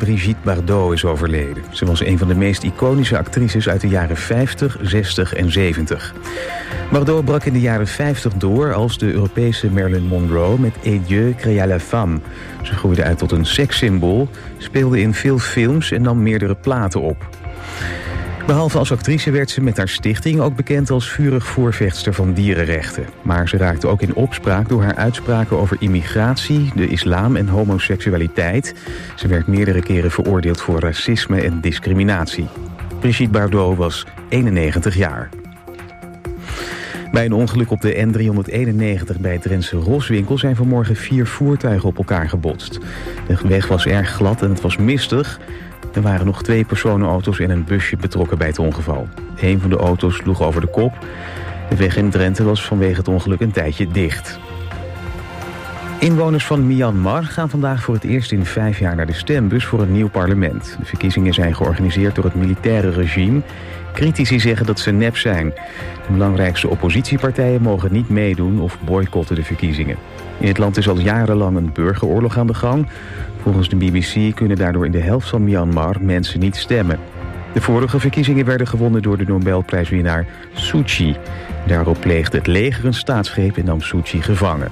Brigitte Bardot is overleden. Ze was een van de meest iconische actrices uit de jaren 50, 60 en 70. Bardot brak in de jaren 50 door als de Europese Marilyn Monroe met Et Dieu créa la femme. Ze groeide uit tot een sekssymbool, speelde in veel films en nam meerdere platen op. Behalve als actrice werd ze met haar stichting ook bekend als vurig voorvechtster van dierenrechten. Maar ze raakte ook in opspraak door haar uitspraken over immigratie, de islam en homoseksualiteit. Ze werd meerdere keren veroordeeld voor racisme en discriminatie. Brigitte Bardot was 91 jaar. Bij een ongeluk op de N391 bij het Drentse Roswinkel zijn vanmorgen 4 voertuigen op elkaar gebotst. De weg was erg glad en het was mistig. Er waren nog 2 personenauto's en een busje betrokken bij het ongeval. Een van de auto's sloeg over de kop. De weg in Drenthe was vanwege het ongeluk een tijdje dicht. Inwoners van Myanmar gaan vandaag voor het eerst in 5 jaar naar de stembus voor een nieuw parlement. De verkiezingen zijn georganiseerd door het militaire regime. Critici zeggen dat ze nep zijn. De belangrijkste oppositiepartijen mogen niet meedoen of boycotten de verkiezingen. In het land is al jarenlang een burgeroorlog aan de gang. Volgens de BBC kunnen daardoor in de helft van Myanmar mensen niet stemmen. De vorige verkiezingen werden gewonnen door de Nobelprijswinnaar Suu Kyi. Daarop pleegde het leger een staatsgreep en nam Suu Kyi gevangen.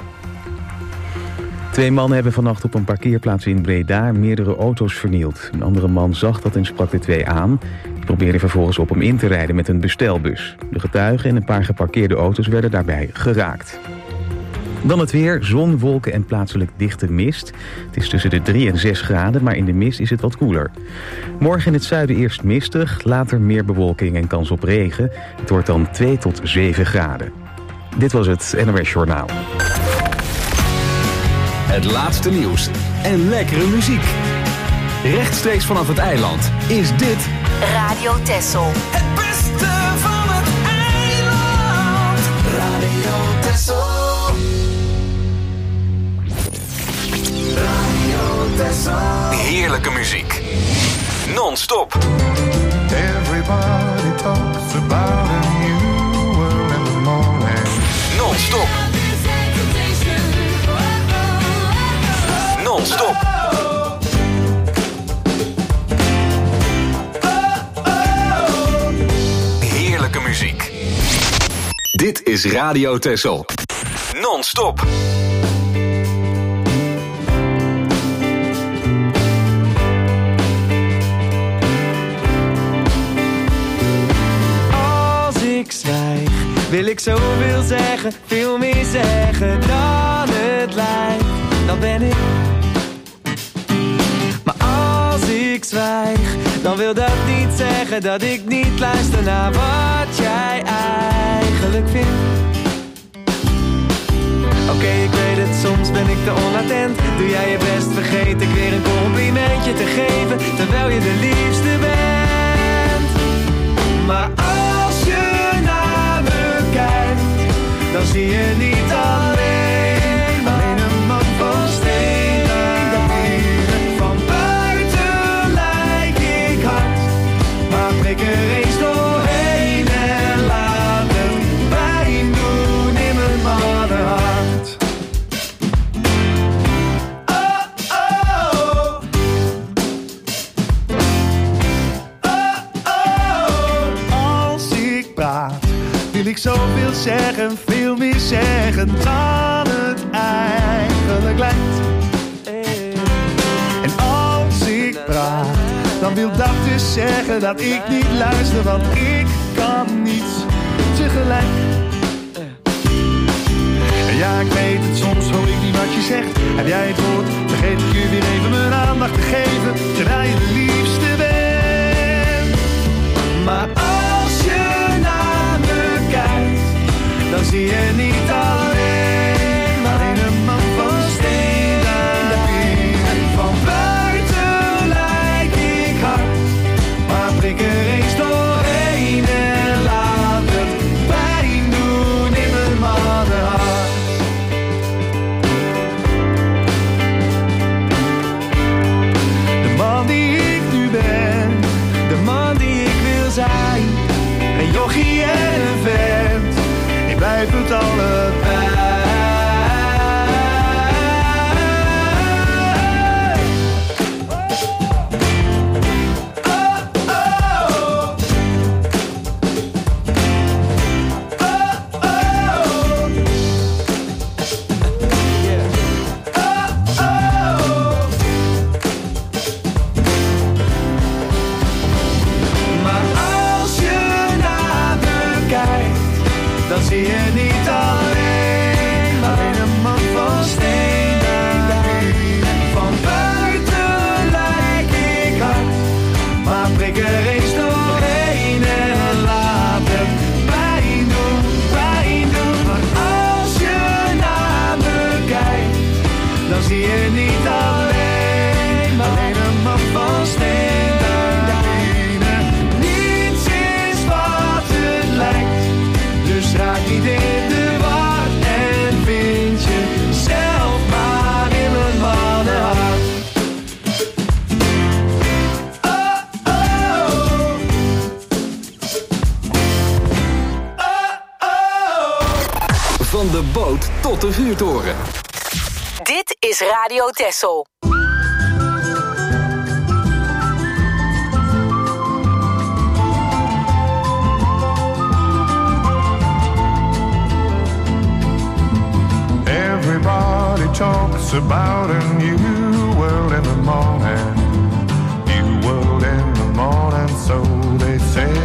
2 mannen hebben vannacht op een parkeerplaats in Breda meerdere auto's vernield. Een andere man zag dat en sprak de 2 aan. Die probeerde vervolgens op hem in te rijden met een bestelbus. De getuigen en een paar geparkeerde auto's werden daarbij geraakt. Dan het weer, zon, wolken en plaatselijk dichte mist. Het is tussen de 3 en 6 graden, maar in de mist is het wat koeler. Morgen in het zuiden eerst mistig, later meer bewolking en kans op regen. Het wordt dan 2 tot 7 graden. Dit was het NOS Journaal. Het laatste nieuws en lekkere muziek. Rechtstreeks vanaf het eiland is dit Radio Texel. Het beste van het eiland. Radio Texel. Radio Texel. heerlijke muziek. Non-stop. Everybody talks about a new world in the morning. Non-stop. Non-stop. Heerlijke muziek. Dit is Radio Texel. Non-stop. Als ik zwijg, wil ik zoveel zeggen, veel meer zeggen dan het lijkt. Dan ben ik. Maar als ik zwijg, dan wil dat niet zeggen dat ik niet luister naar wat jij eigenlijk vindt. Oké, ik weet het, soms ben ik te onattent. Doe jij je best, vergeet ik weer een complimentje te geven, terwijl je de liefste bent. Maar als je naar me kijkt, dan zie je niet alleen maar een man van steen. Van buiten lijk ik hard, maar prik er eens doorheen en laat het pijn doen in mijn mannenhart. Oh, oh. Oh, oh. Als ik praat, wil ik zoveel zeggen, veel meer zeggen dan het eigenlijk lijkt. En als ik praat, dan wil dat dus zeggen dat ik niet luister, want ik kan niet tegelijk. En ja, ik weet het, soms hoor ik niet wat je zegt. Heb jij het woord, vergeet ik je weer even mijn aandacht te geven, terwijl je de liefste bent. Maar als je naar me kijkt, dan zie je niet alleen maar een man van steen. Van buiten lijk ik hard, maar prik er eens doorheen en laat het pijn doen in mijn mannenhart. boot tot de vuurtoren. Dit is Radio Texel. Everybody talks about a new world in the morning. New world in the morning, so they say.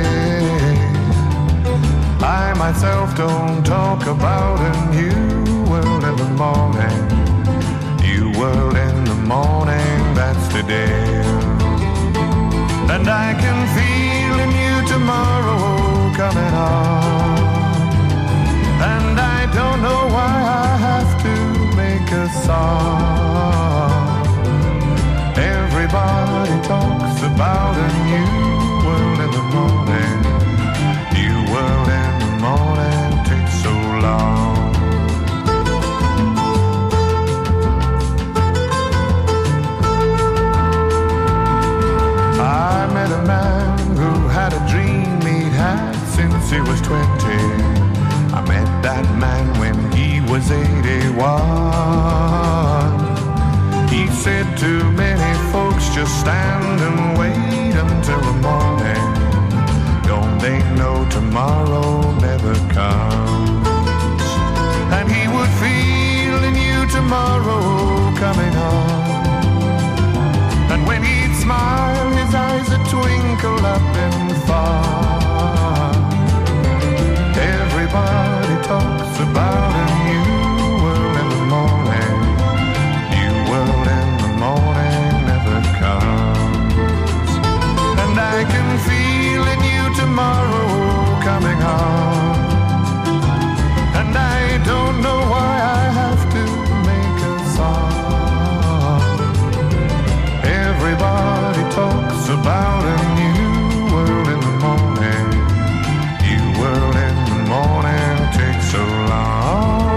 I myself don't talk about a new world in the morning. New world in the morning, that's today. And I can feel a new tomorrow coming on. And I don't know why I have to make a song. Everybody talks about a new world in the morning. New world in the morning takes so long. I met a man who had a dream he'd had since he was 20. I met that man when he was 81. He said to many folks, just stand and wait until the morning. Don't they know tomorrow never comes? And he would feel a new tomorrow coming on. And when he'd smile, his eyes would twinkle up and far. Everybody talks about a new world in the morning. New world in the morning never comes. And I can feel a new tomorrow coming on. And I don't know why I have to make a song. Everybody talks about a new world in the morning. New world in the morning takes so long.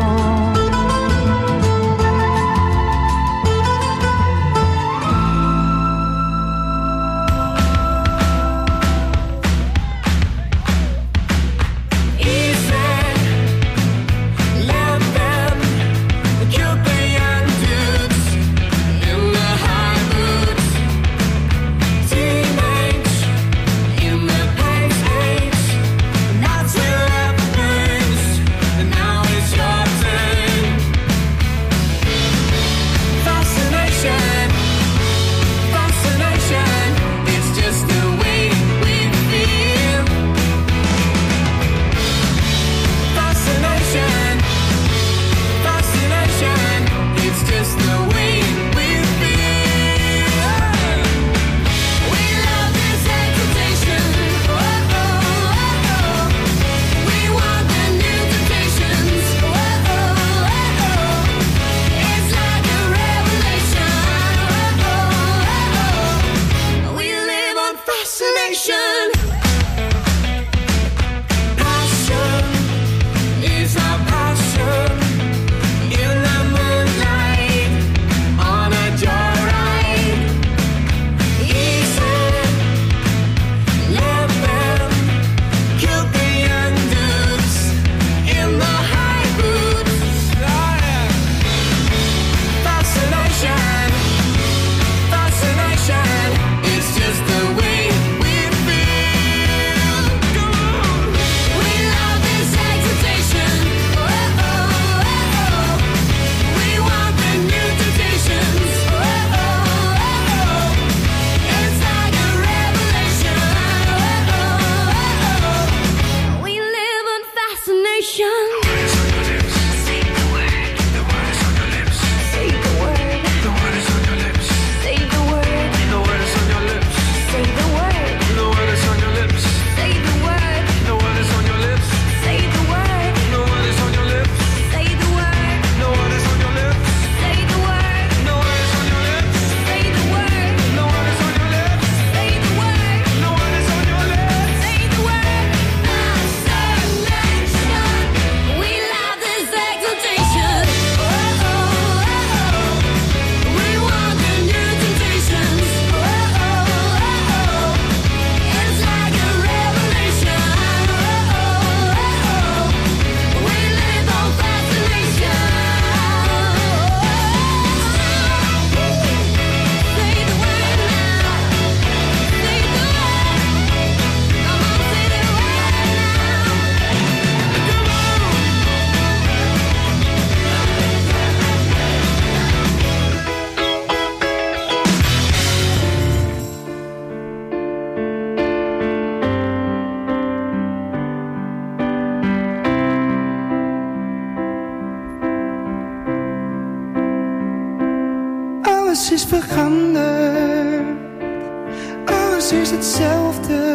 Alles is hetzelfde,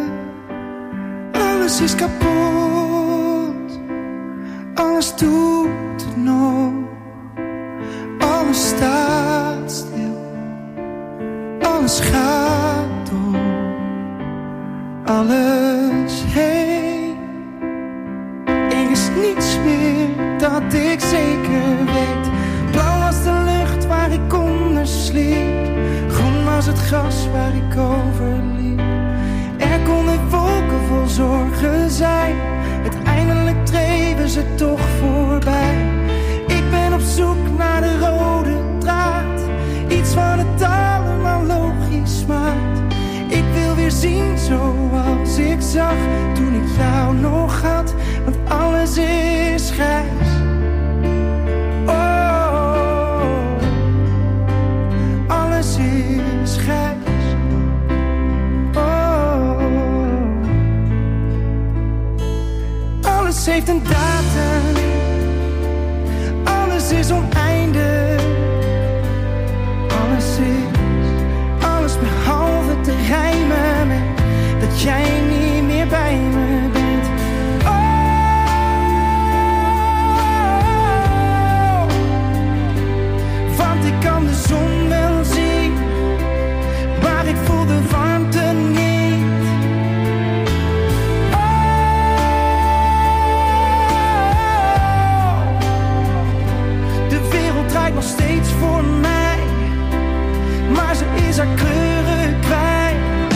alles is kapot, alles doet het nog, alles staat stil, alles gaat door, alles heen. Er is niets meer dat ik zeker weet. Blauw was de lucht waar ik onder sliep, groen was het gras waar ik overliep. Er konden wolken vol zorgen zijn, uiteindelijk dreven ze toch voorbij. Ik ben op zoek naar de rode draad, iets wat het allemaal logisch maakt. Ik wil weer zien zoals ik zag toen ik jou nog had, want alles is grijs. Oh, alles is grijs. Oh, alles heeft een datum, alles is oneindig. Alles behalve te rijmen met dat jij niet meer bij me bent. Oh, want ik kan de zon wel zien, maar ik voel de warmte niet. Oh, de wereld draait nog steeds voor mij, maar ze is haar kleuren kwijt.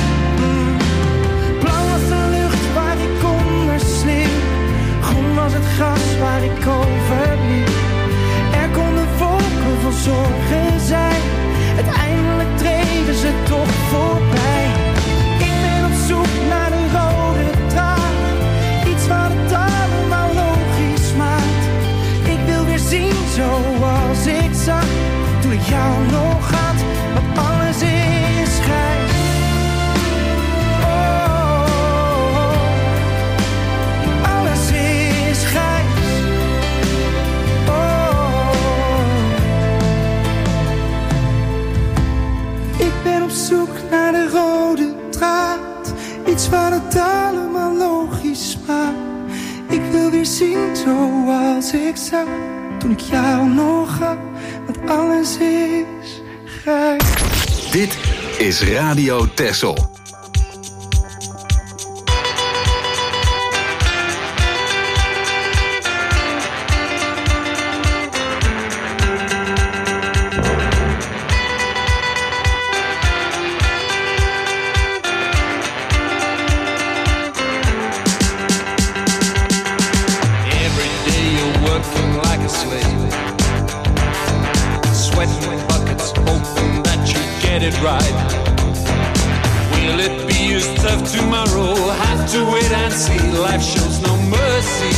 Blauw was de lucht waar ik onder sliep, groen was het gras waar ik overliep. Er konden wolken vol zorgen zijn, uiteindelijk dreven ze toch voorbij. Ik ben op zoek naar de rode draad, iets wat het allemaal logisch maakt. Ik wil weer zien zoals ik zag toen ik jou nog had, want alles is grijs. Oh, alles is grijs. Oh, ik ben op zoek naar de rode draad, iets wat het allemaal logisch maakt. Ik wil weer zien zoals ik zag toen ik jou nog had, want alles is grijs. Dit is Radio Texel. Right. Will it be as tough tomorrow? Have to wait and see. Life shows no mercy.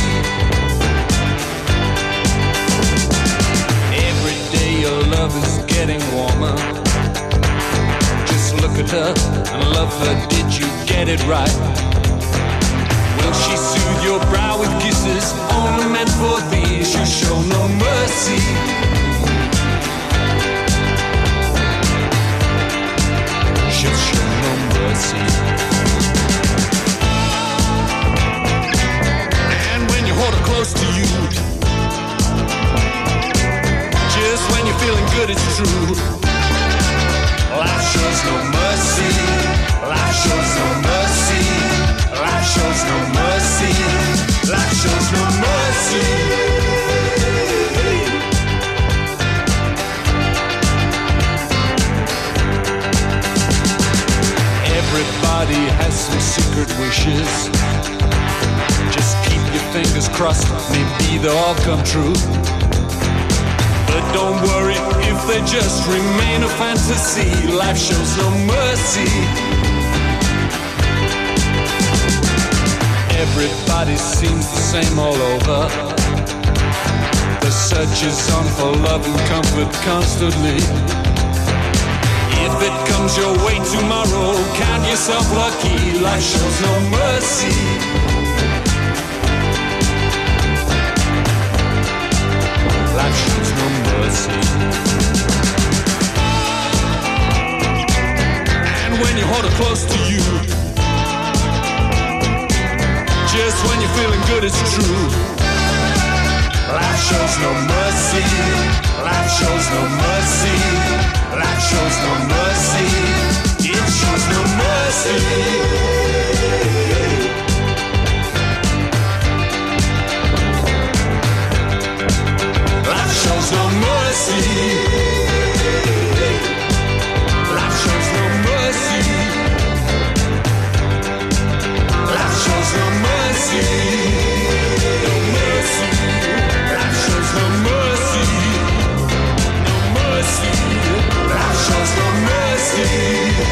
Every day your love is getting warmer. Just look at her and love her. Did you get it right? Will she soothe your brow with kisses only meant for these? You show no mercy. She'll show no mercy. And when you hold her close to you, just when you're feeling good, it's true. Life shows no mercy. Life shows no mercy. Life shows no mercy. Life shows no mercy. Everybody has some secret wishes. Just keep your fingers crossed, maybe they'll all come true. But don't worry if they just remain a fantasy. Life shows no mercy. Everybody seems the same all over. The search is on for love and comfort constantly. If it comes your way tomorrow, count yourself lucky. Life shows no mercy. Life shows no mercy. And when when you hold her close to you. Just when you're feeling good, it's true. Life shows no mercy. Life shows no mercy. Life shows no mercy. It shows no mercy. Life shows no mercy. Life shows no mercy. Life shows no mercy. No mercy. Life shows no mercy. No mercy. Life shows no mercy.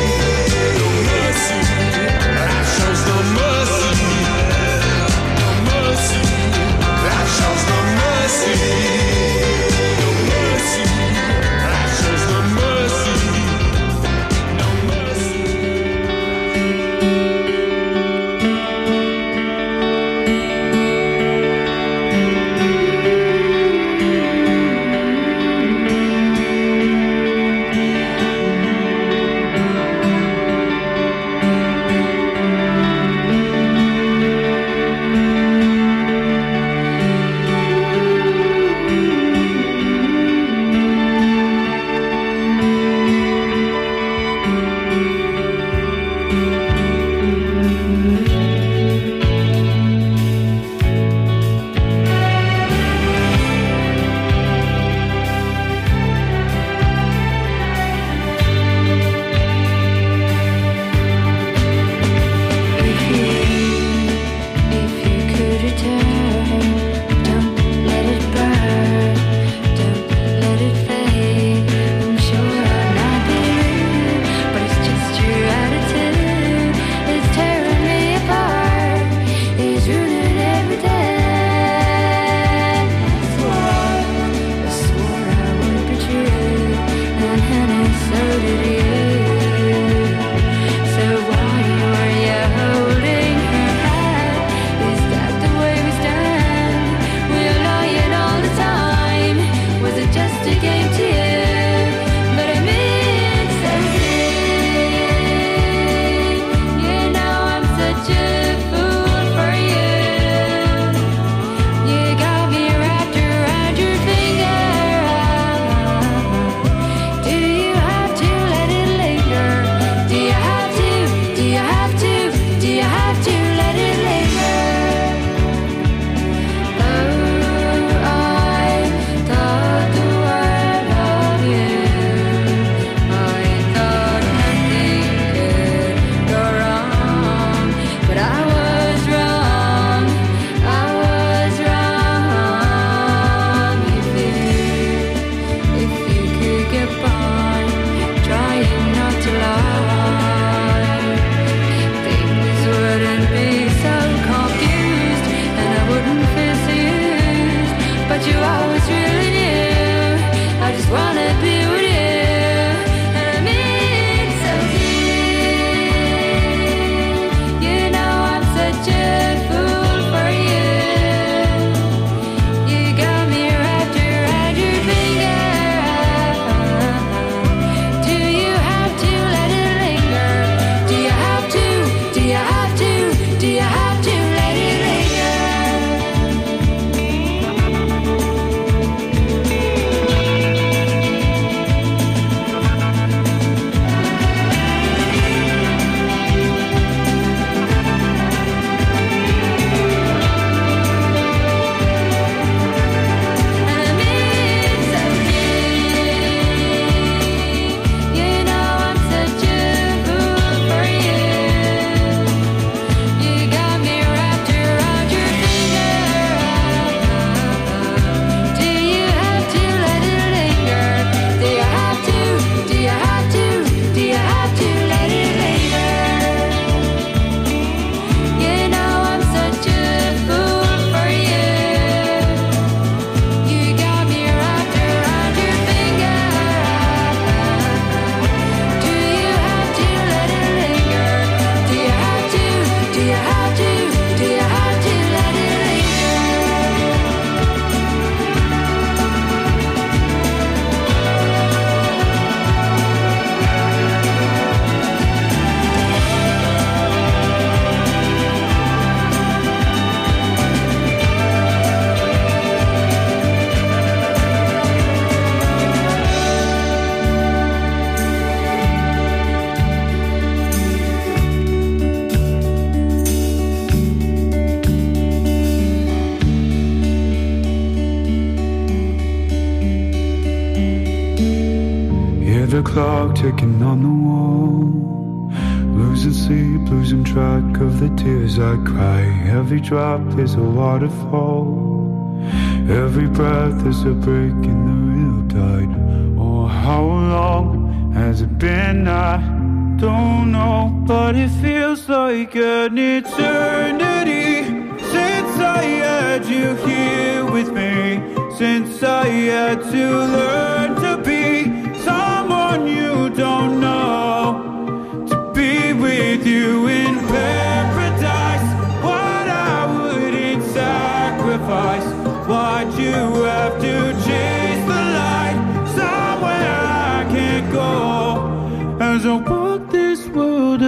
the clock ticking on the wall. Losing sleep, losing track of the tears I cry. Every drop is a waterfall. Every breath is a break in the real tide. Oh, how long has it been? I don't know, but it feels like an eternity since I had you here with me. Since I had to learn to be someone you don't know. Be with you in paradise. What I wouldn't sacrifice. Why'd you have to chase the light somewhere I can't go? As I walk this world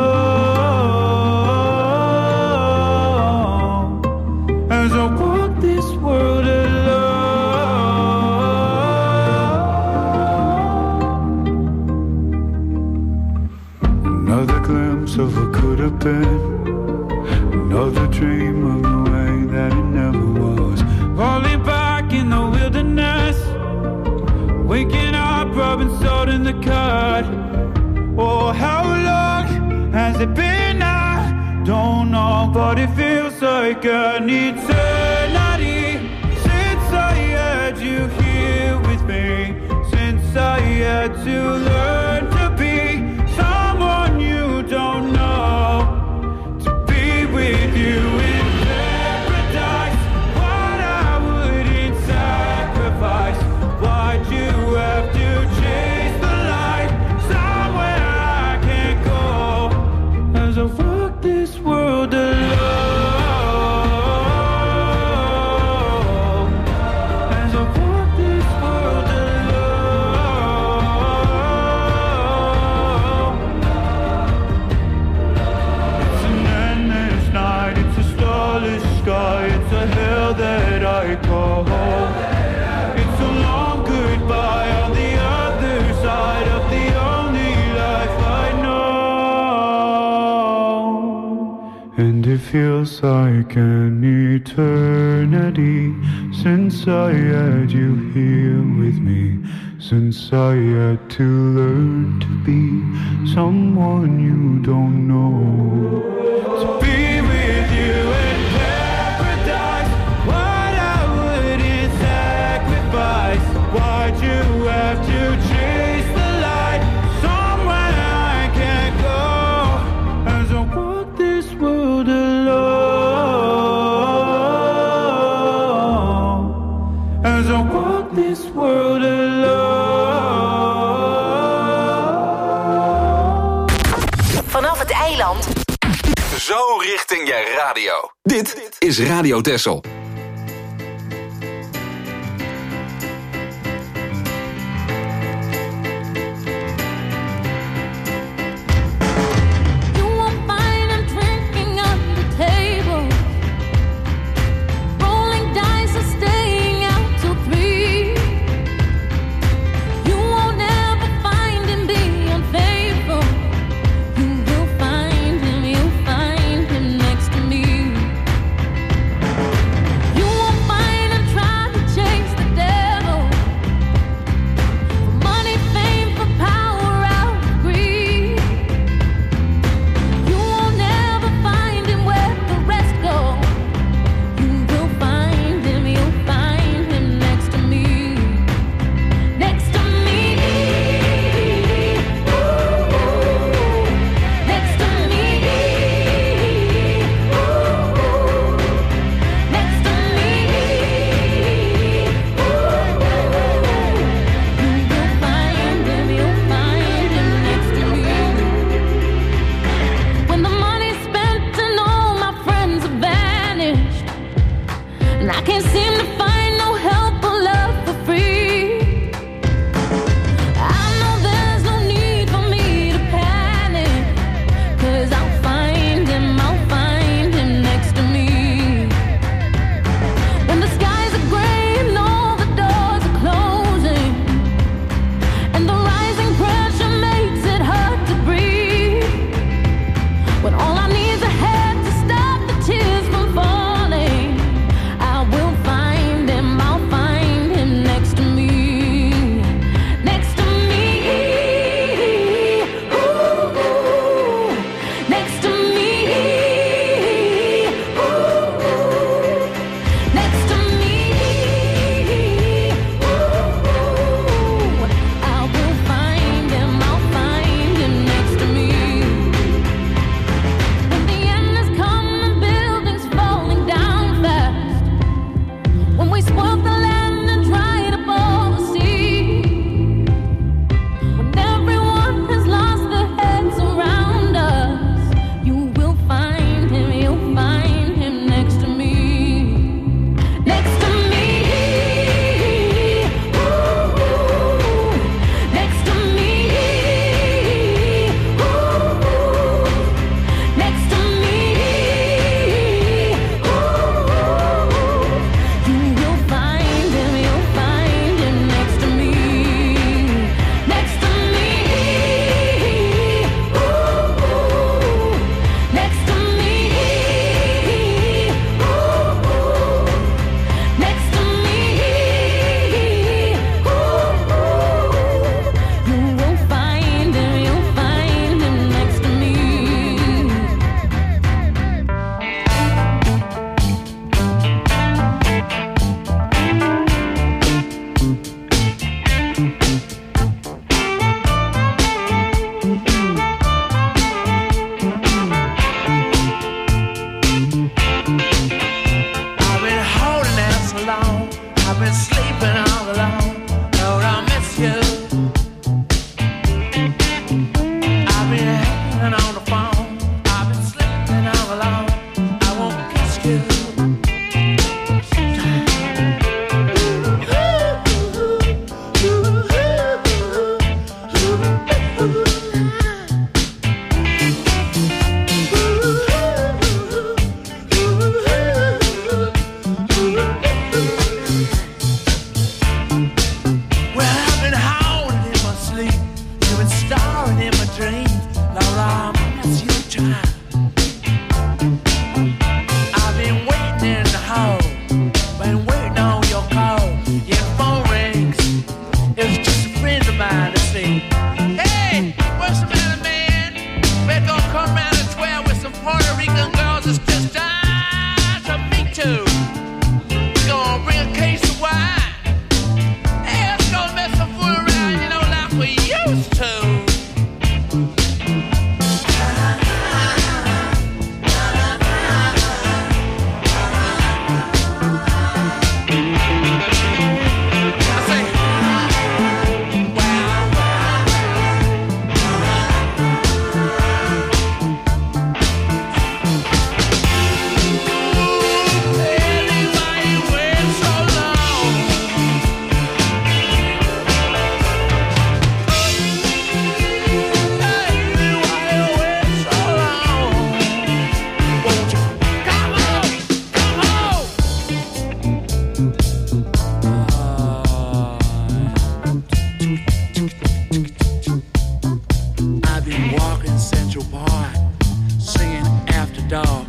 alone. As I walk this world alone. Another glimpse of what could have been. Another dream of the way that it never was. Falling back in the wilderness. Waking up, rubbing salt in the cut. Oh, how long has it been? I don't know, but it feels like an eternity since I had you here with me. Since I had to learn to be someone you don't know. To be with you in paradise. What I wouldn't sacrifice. Why'd you have to chase the light somewhere I can't go? As I walk this world alone. As I walk this world alone. It's an endless night, it's a starless sky, it's a hell that I call home. It's a long goodbye on the other side of the only life I know. And it feels like an eternity since I had you here with me. Since I had to learn to be someone you don't know. To be with you in paradise. What I wouldn't sacrifice. Why'd you have to chase the light somewhere I can't go? As I walk this world alone. As I walk this world alone. Vanaf het eiland. Zo richting je radio. Dit is Radio Texel. You won't find him drinking at the table, rolling dice or staying out till 3. You won't ever find him being unfaithful. You'll find him next to me.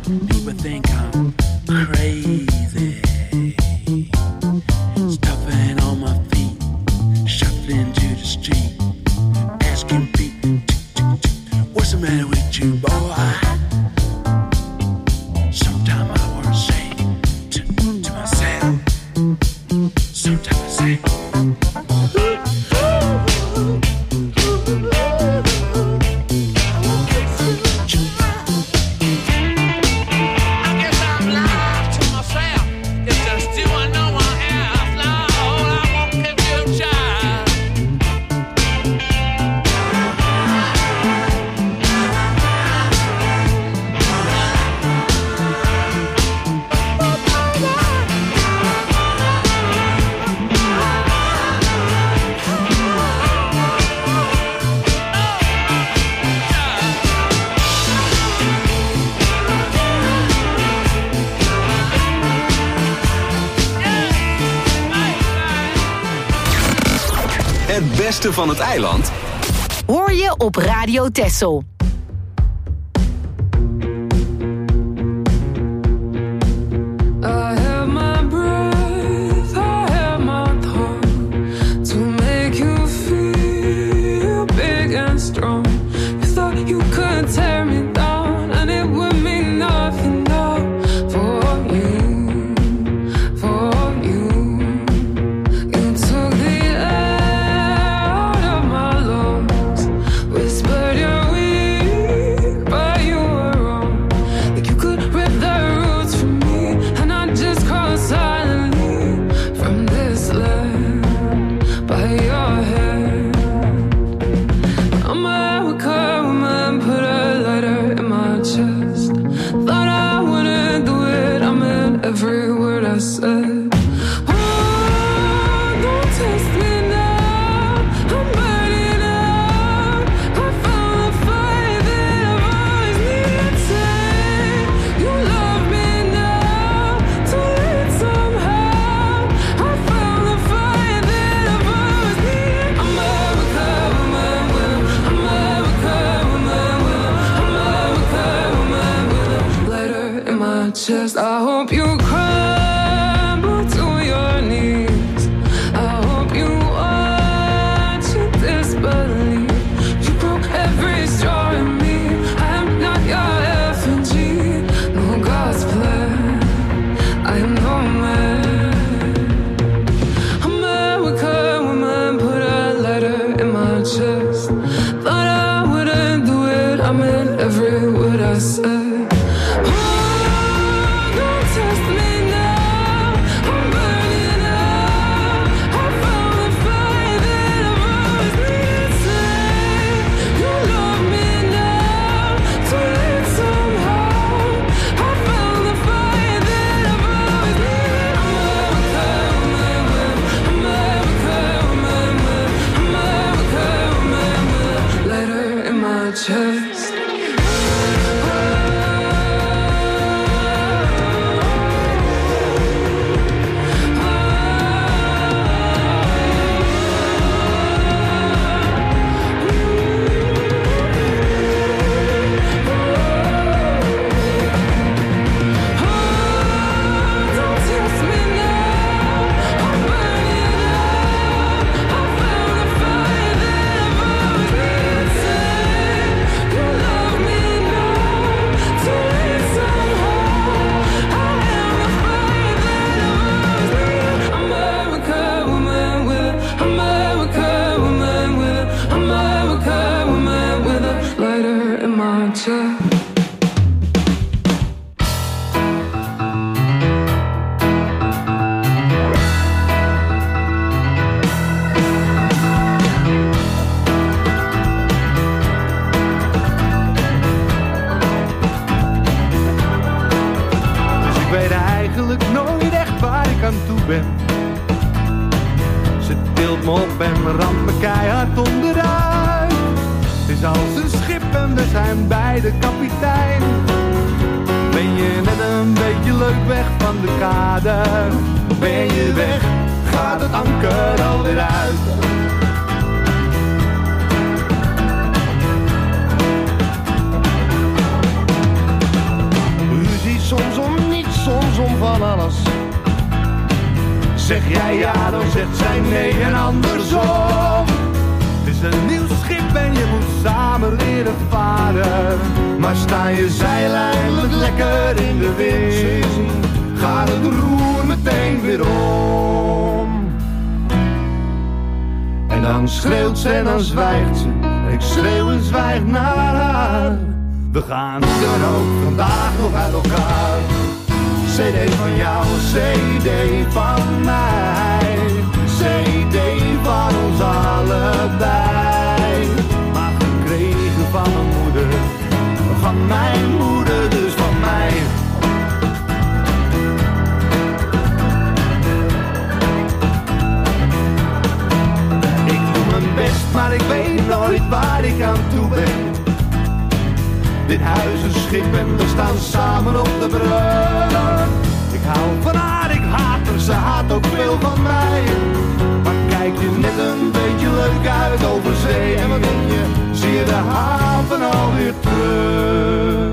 People think I'm crazy. Stuffing on my feet, shuffling to the street, asking people, what's the matter with you, boy? Sometimes I want to say to myself, sometimes I say, Het beste van het eiland hoor je op Radio Texel. Just I hope you crumble to your knees. I hope you watch in disbelief. You broke every straw in me. I'm not your effigy. No God's plan. I am no man. American woman put a letter in my chest. Thought I wouldn't do it. I meant every word I said. Chest. Ze tilt me op en ramt me keihard onderuit. Het is als een schip en we zijn beide kapitein. Ben je net een beetje leuk weg van de kade? Ben je weg, gaat het anker alweer uit. Zeg jij ja, dan zegt zij nee en andersom. Het is een nieuw schip en je moet samen leren varen. Maar sta je zeil eindelijk lekker in de wind, gaat het roer meteen weer om. En dan schreeuwt ze en dan zwijgt ze. En ik schreeuw en zwijg naar haar. We gaan dan ook vandaag nog uit elkaar. CD van jou, CD van mij. CD van ons allebei. Maar gekregen van mijn moeder. Van mijn moeder, dus van mij. Ik doe mijn best, maar ik weet nooit waar ik aan toe ben. Dit huis is schip en we staan samen op de brug. Ik hou van haar, ik haat haar, ze haat ook veel van mij. Maar kijk je net een beetje leuk uit over zee. En wat denk je, zie je de haven alweer terug.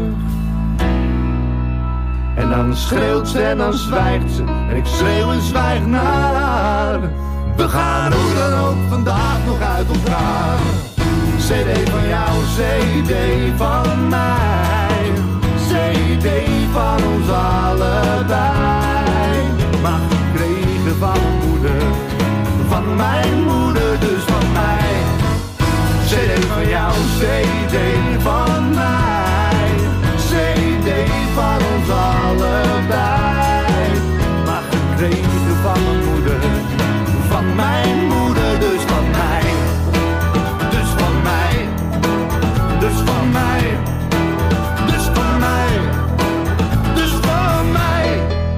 En dan schreeuwt ze en dan zwijgt ze. En ik schreeuw en zwijg naar haar. We gaan hoe dan ook vandaag nog uit elkaar. CD van jou, CD van mij. CD van ons allebei. Maar gekregen van mijn moeder. Van mijn moeder, dus van mij. CD van jou, CD van mij. CD van ons allebei. Maar gekregen van mijn moeder. Van mijn moeder, dus van mij. Dus van mij. Dus van mij. Dus van mij. Dus van mij.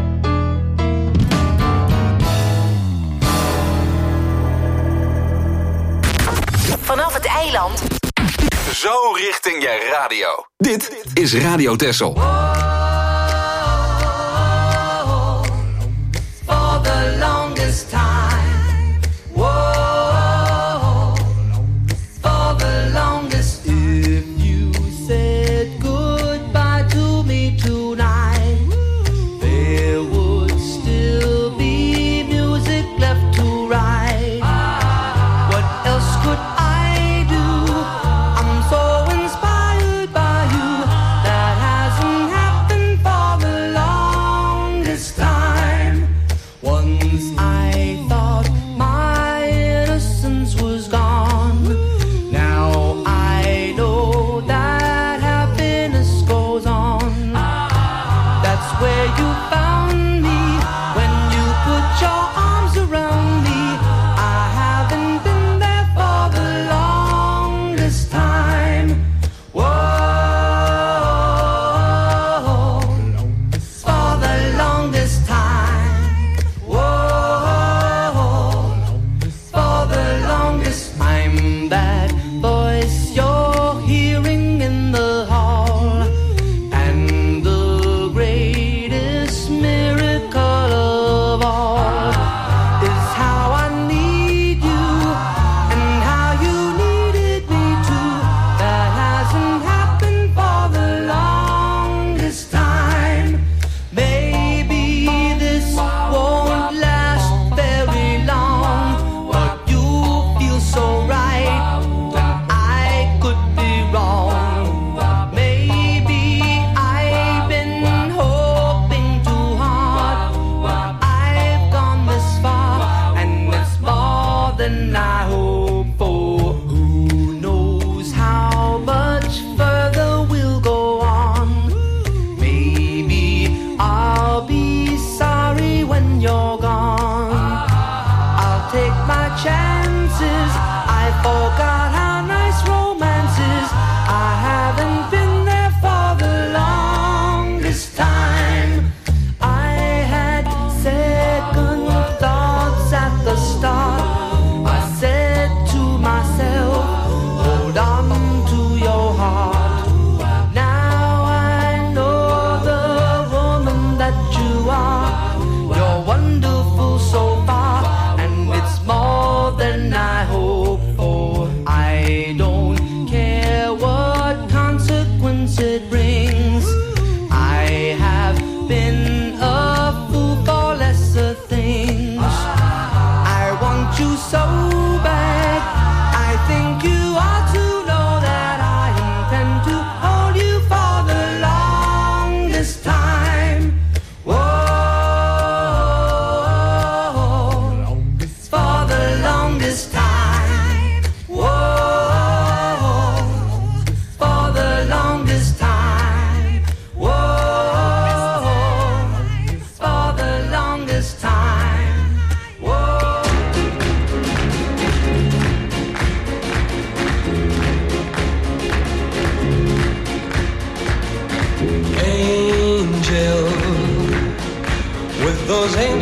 Vanaf het eiland. Zo richting je radio. Dit is Radio Texel. For the longest time. Whoa, for the longest. If you said goodbye to me tonight, there would still be music left to write. What else could I do? I'm so inspired by you. That hasn't happened for the longest time. Once I thought my innocence was gone. Now I know that happiness goes on. That's where you found me when you put your arms around me. I haven't been there for the longest time. Whoa, for the longest time. Whoa, for the longest. I'm that voice you're hearing in the hall, and the greatest miracle of all is how I need you and how you needed me too. That hasn't happened for the longest time. Maybe this won't last very long, but you feel so right when I could be wrong. Maybe I've been hoping too hard, but I've gone this far, and it's more than I hoped for. Who knows how much further we'll go on? Maybe I'll be sorry when you're gone. I'll take my chances. I forgot how nice romance is. I haven't been there for the longest time. I had second thoughts at the start. I said to myself, hold on to your heart. Now I know the woman that you are. You're wonderful so far, and it's more than I hoped for. I don't care what consequence it brings. I have been a fool for lesser things.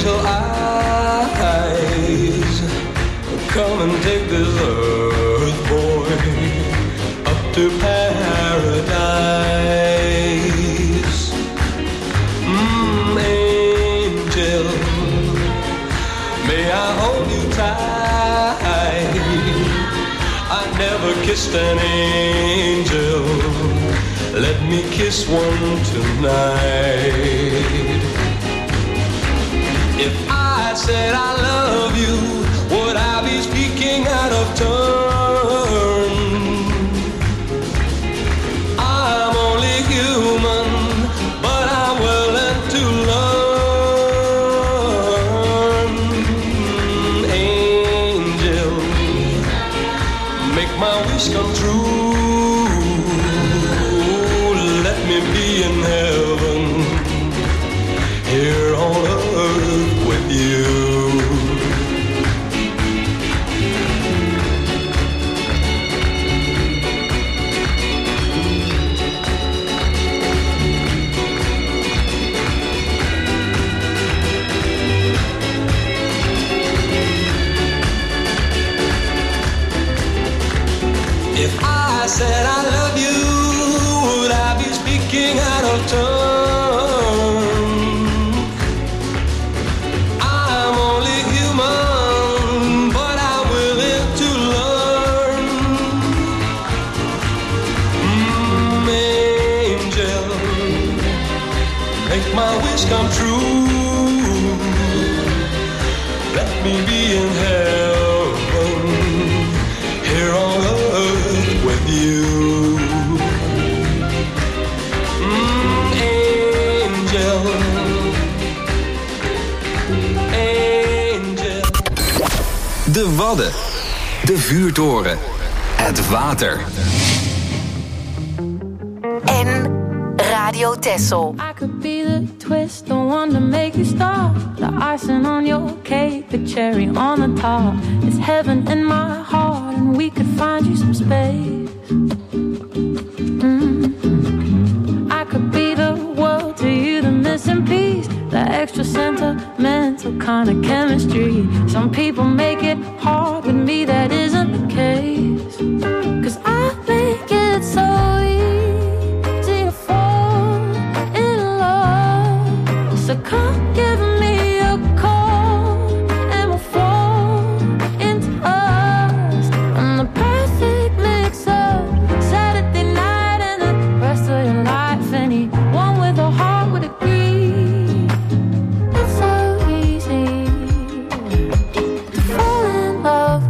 angel eyes, come and take this earth boy up to paradise. Angel, may I hold you tight? I never kissed an angel, let me kiss one tonight. If I said I love you, would I be speaking out of turn? I'm only human, but I'm willing to learn. Angel, make my wish come true. Let me be in heaven, here on earth with you. If I said I love you, would I be speaking out of turn? I'm only human, but I'm willing to learn. Angel, make my wish come true. Let me be in heaven, here on earth with you. Angel, angel. De Wadden, de vuurtoren, het water. En Radio Texel. I could be the twist, the one to make you stop. The icing on your cake, the cherry on the top. It's heaven in my heart, and we could find you some space. I could be the world to you, the missing piece, the extra sentimental kind of chemistry. Some people make it hard, with me that isn't the case. 'Cause I make it so easy to fall in love. So come give me a call and we'll fall into us. I'm the perfect mix of Saturday night and the rest of your life. Anyone with a heart would agree. It's so easy to fall in love.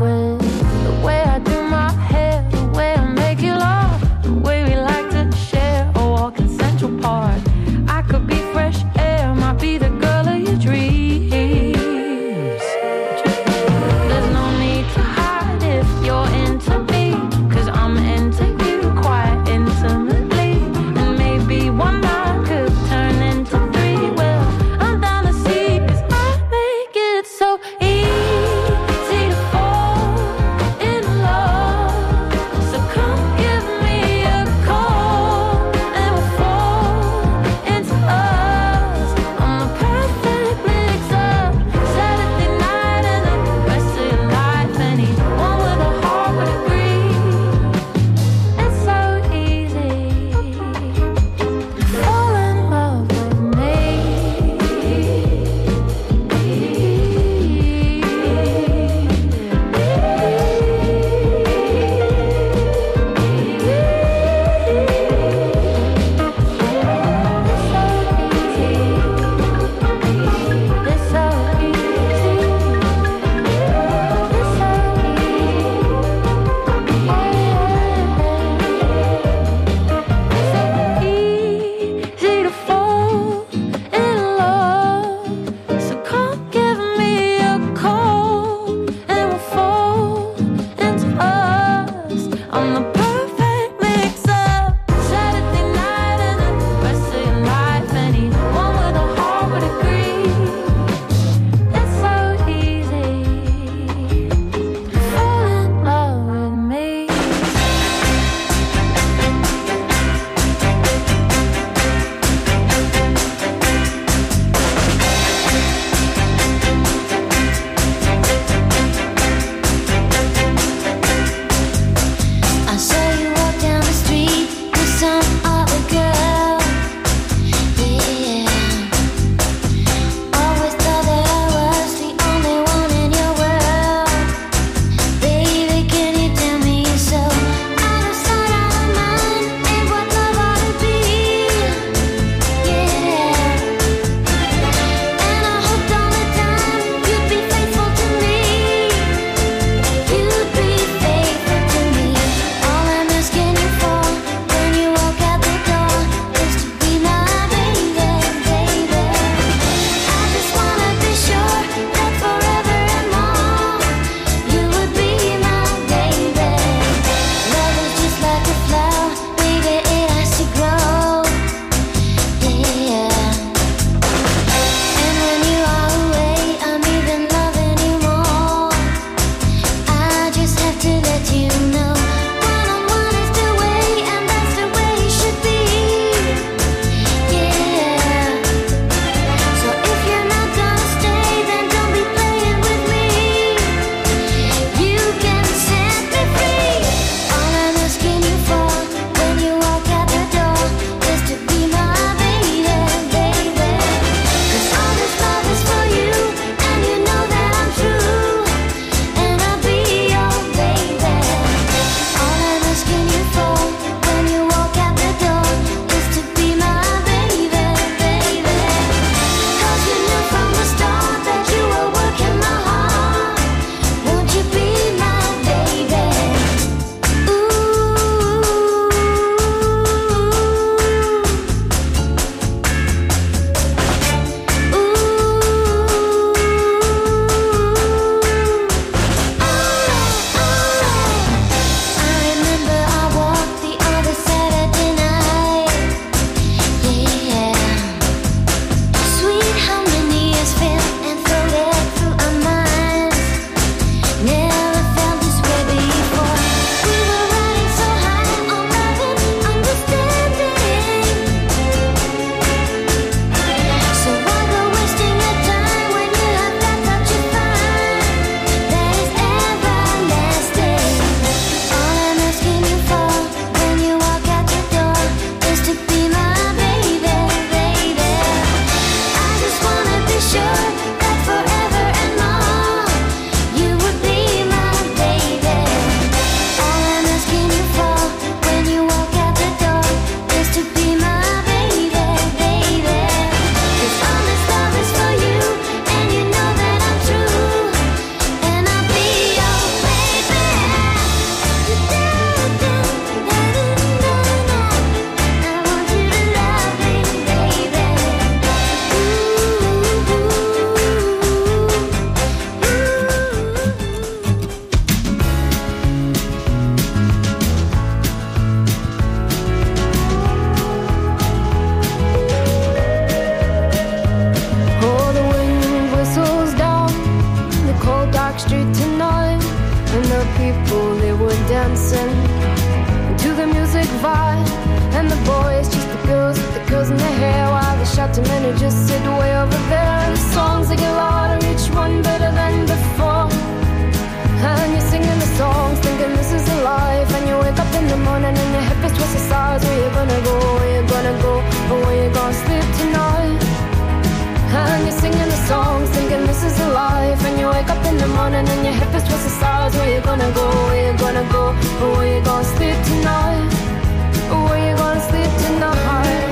dancing to the music vibe. And the boys, just the girls with the curls in their hair, while the shouting men who just sit way over there. And the songs they get louder, each one better than before. And you're singing the songs, thinking this is a life. And you wake up in the morning and your hip is twisted sides. Where you gonna go, where you gonna go, or where you gonna sleep tonight? And you're singing the songs, thinking this is a life. And you wake up in the morning and your hip is twisted sides. Where you gonna go, where you gonna go, or where you gonna sleep tonight? Where you gonna sleep tonight?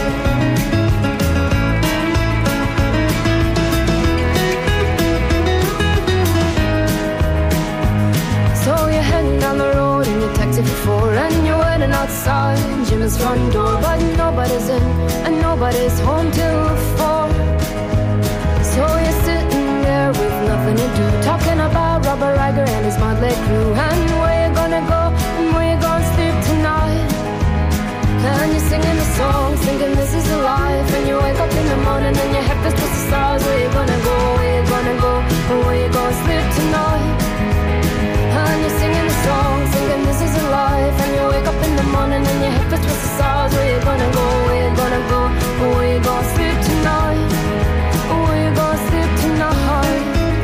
So you're heading down the road in your taxi for 4, and you're waiting outside Jim's front door, but nobody's in and nobody's home till 4. So you're sitting there with nothing to do, talking about Robert Riger and his motley crew, and where you gonna go and where you gonna sleep tonight? And you're singing the songs, thinking this is a life. And you wake up in the morning and your head is twisted the stars. Where you gonna go, where you gonna go, or where you gonna sleep tonight? And you're singing the songs, thinking this is a life. And you wake up in the morning and your head is twisted the stars. Where you gonna go, where you gonna go, or where you gonna sleep tonight? Or where you gonna sleep tonight?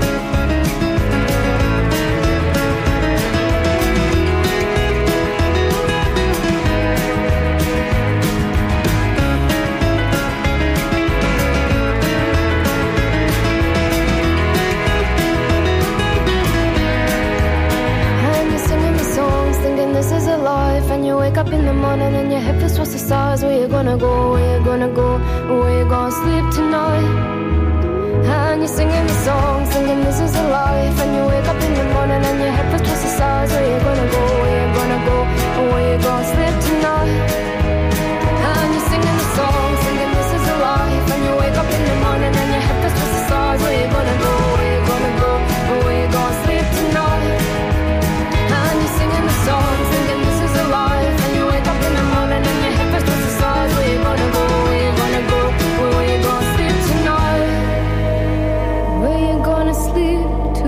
This is a life, and you wake up in the morning and your hip is twisted the stars. Where you gonna go, where you gonna go, where you gonna sleep tonight? And you're singing the song, singing this is a life. And you wake up in the morning and your hip is twisted the stars. Where you gonna go, where you gonna go, where you gonna sleep tonight? And you're singing the song, singing this is a life. And you wake up in the morning and your hip is twisted the stars. Where you gonna go, where you gonna go, where you gonna sleep tonight? And you're singing the song, thinking this is a life. And you wake up in the morning and your hip is twisted the stars. Where you gonna go, where you gonna go, where you gonna sleep tonight? Where you gonna sleep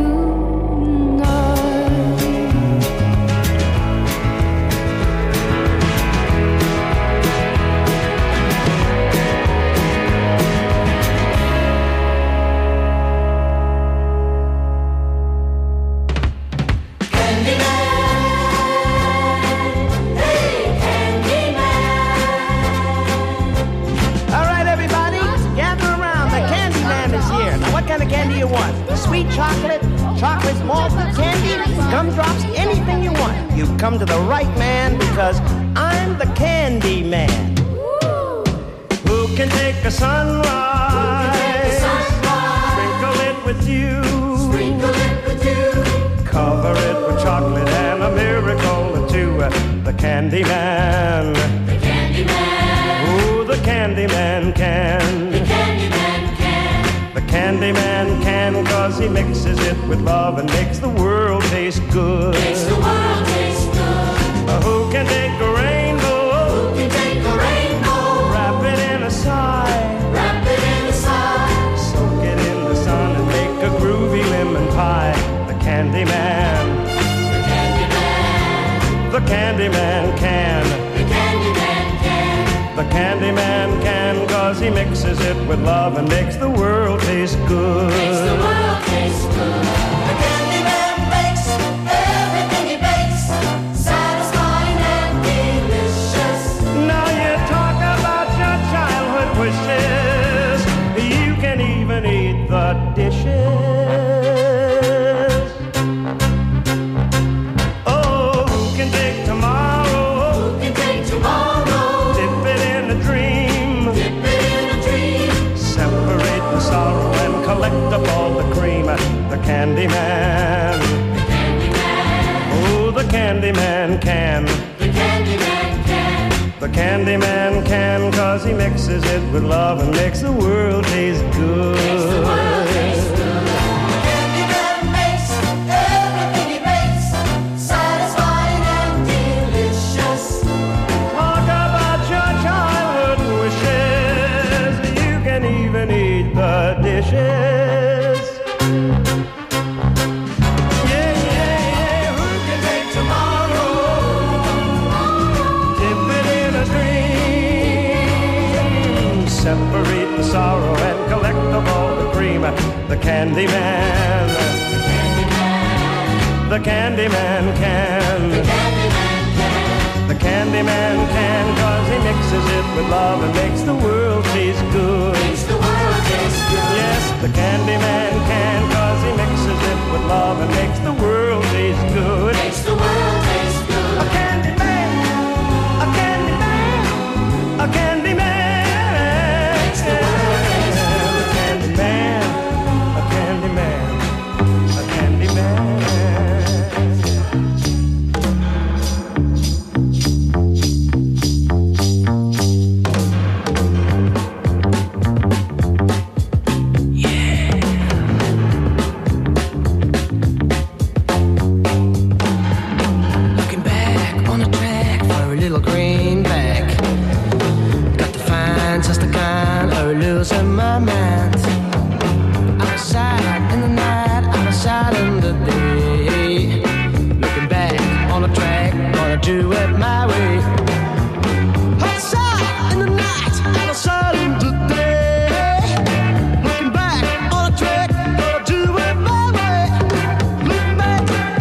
candy you want. Sweet chocolate, chocolate malt candy, gumdrops, anything you want. You've come to the right man because I'm the candy man. Who can take a sunrise, sprinkle it with dew, cover it with chocolate and a miracle or two. The candy man, ooh, the candy man can. The candy man can, 'cause he mixes it with love and makes the world taste good. Who can take a rainbow? Wrap it in a sigh. Soak it in the sun and make a groovy lemon pie. The candy man. The candy man can. The candy man can, 'cause he mixes it with love and makes the world taste good. The candy man makes everything he bakes satisfying and delicious. Now you talk about your childhood wishes. You can even eat the dishes. Oh, who can take tomorrow? Sorrow and collect up all the cream. The candy man. Oh, the candy man can. The candy man can, 'cause he mixes it with love and makes the world taste good. Dishes. Yeah, who can take tomorrow? separate the sorrow and collect of all the cream. The candy man, the candy man can. The candy man can, 'cause he mixes it with love and makes the world taste good. Yes, the candy man can, 'cause he mixes it with love and makes the world taste good. A candy man, a candy man, a candy man. A candy man, a candy man, a candy man. Losing my mind. I'm outside in the night, I'm outside in the day. Looking back on the track, gonna do it my way. Outside in the night, I'm outside in the day. Looking back on the track, gonna do it my way. Looking back.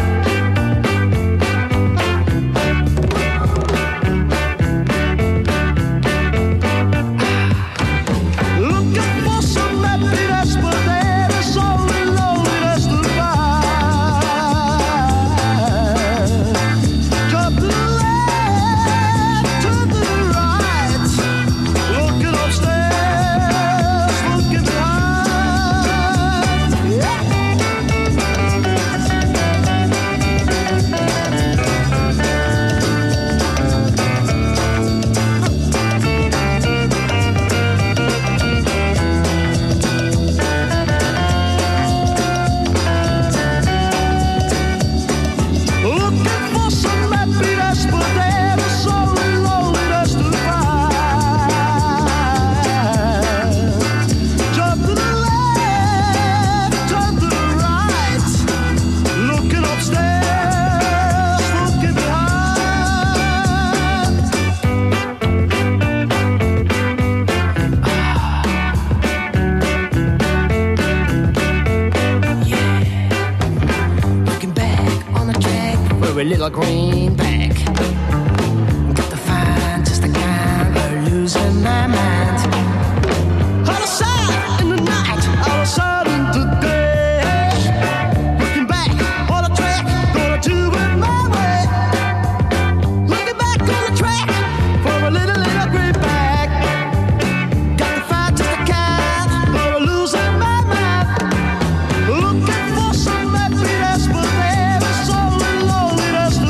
Little greenback. Got to find just the kind of losing my mind. Out of sight in the night, out of sight in the day. Looking back on the track, gonna do it my way. Looking back on the track for a little greenback. Got to find just the kind of losing my mind. Looking for some happiness, but there is so lonely.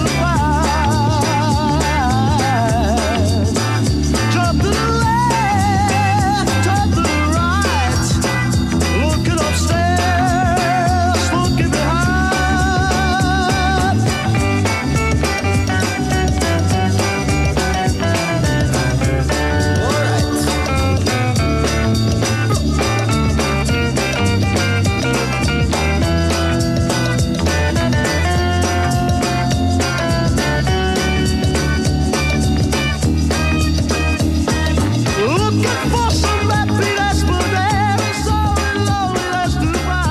Jump to the left, turn to the right. Looking upstairs, looking behind. Looking for some happiness, but there is so loneliness to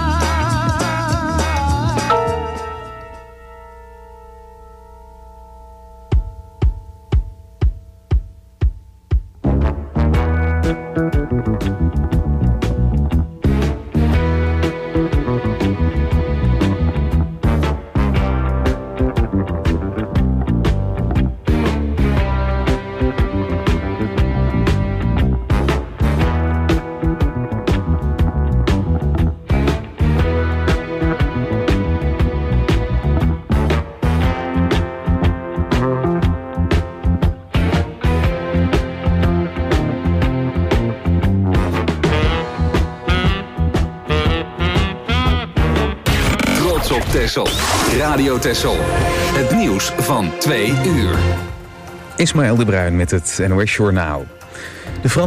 Texel. Radio Texel. Het nieuws van 2 uur. Ismaël de Bruin met het NOS Journaal. De